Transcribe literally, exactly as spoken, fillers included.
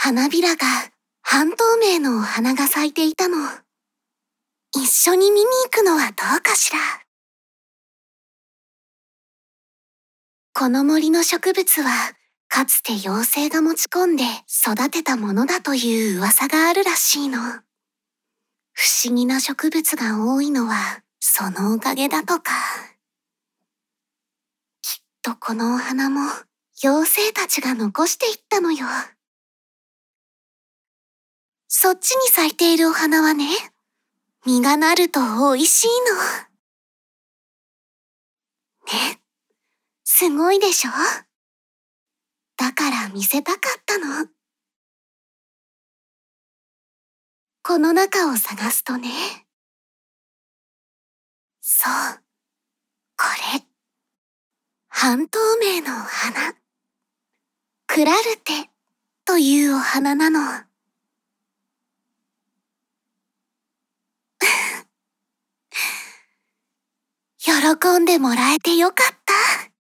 花びらが半透明のお花が咲いていたの。一緒に見に行くのはどうかしら。この森の植物は、かつて妖精が持ち込んで育てたものだという噂があるらしいの。不思議な植物が多いのはそのおかげだとか。きっとこのお花も妖精たちが残していったのよ。そっちに咲いているお花はね、実がなると美味しいの。ね、すごいでしょ？だから見せたかったの。この中を探すとね。そう、これ。半透明のお花。クラルテというお花なの。喜んでもらえてよかった。